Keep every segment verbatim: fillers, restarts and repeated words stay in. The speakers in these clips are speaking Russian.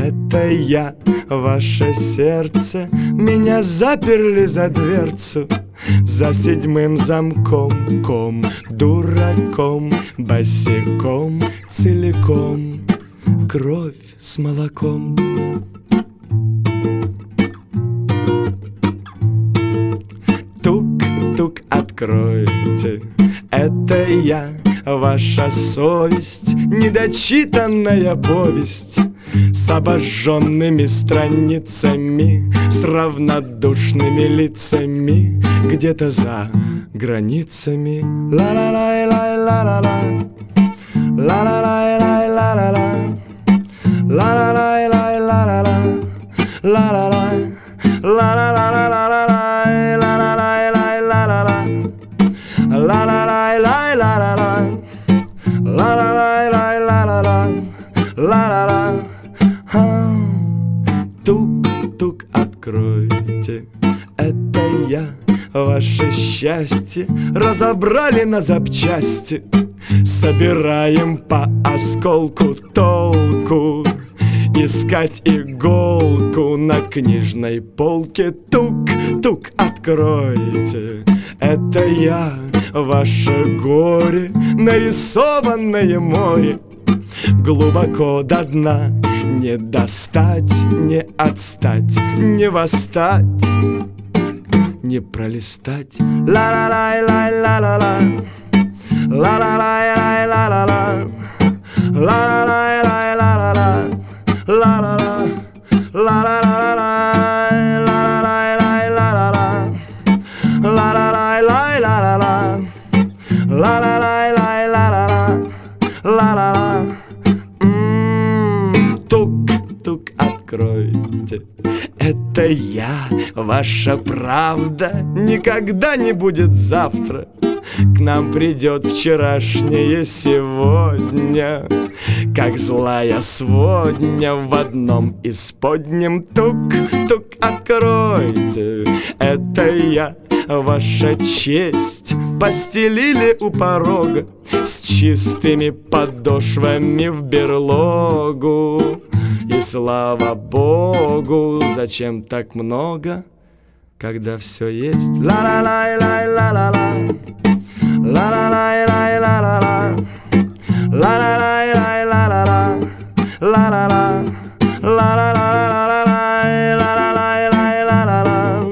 это я, ваше сердце. Меня заперли за дверцу, за седьмым замком, ком, дураком, босиком, целиком, кровь с молоком. Тук-тук, откройте, это я, ваша совесть, недочитанная повесть с обожженными страницами, с равнодушными лицами где-то за границами. Ла-ла-лай-лай-ла-ла-ла, ла-ла-лай-лай-ла-ла-ла, ла-ла-лай-лай-ла-ла-ла, ла-ла-лай, ла-ла-ла-ла-ла-ла, ла-ла-лай-лай-ла-ла-ла, ла-ла-лай-лай-ла-ла-ла, ла-ла-лай-лай-ла-ла-ла, ла-ла-ла. Тук-тук, откройте, это я, ваше счастье. Разобрали на запчасти, собираем по осколку, толку искать иголку на книжной полке. Тук-тук, откройте, это я, ваше горе, нарисованное море, глубоко до дна, не достать, не отстать, не восстать, не пролистать. Ла-ла-лай-лай-ла-ла-ла, ла-ла-лай-лай-ла-ла-ла, ла-ла-лай-лай-ла-ла-ла, ла-ла-ла, ла-ла-ла-ла-лай, ла-ла-лай-лай-ла-ла-ла, ла-ла-лай-лай-ла-ла-ла, ла-ла-лай-лай-ла-ла-ла, ла-ла-ла. Тук-тук, откройте, это я, ваша правда. Никогда не будет завтра, к нам придет вчерашнее сегодня, как злая сводня в одном исподнем. Тук-тук, откройте, это я, ваша честь. Постелили у порога с чистыми подошвами в берлогу. И слава Богу, зачем так много, когда все есть? Ла-ла-лай-лай-ла-ла-ла, ла-ла-лай-лай-ла-ла-ла, ла-ла-лай-лай-ла-ла-ла, ла-ла-ла, ла-ла-ла-ла-ла-ла, ла-ла-лай-лай-ла-ла-ла,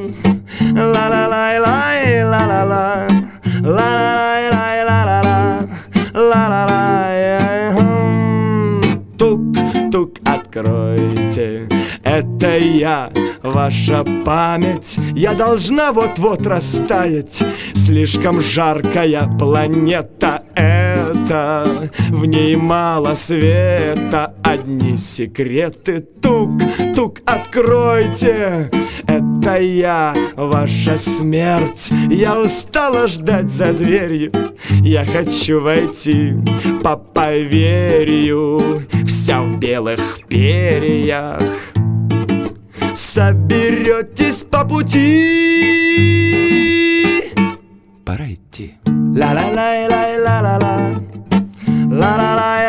ла-ла-лай-лай-ла-ла-ла, ла-ла-лай-лай-ла-ла-ла, ла-ла-лай. Тук-тук, откройте, это я, ваша память. Я должна вот-вот растаять. Слишком жаркая планета эта, в ней мало света, одни секреты. Тук-тук, откройте, это я, ваша смерть. Я устала ждать за дверью, я хочу войти по поверью, вся в белых перьях. Соберетесь по пути, пора идти. Ла-ла-лай-лай-ла-ла-ла, ла-ла-лай.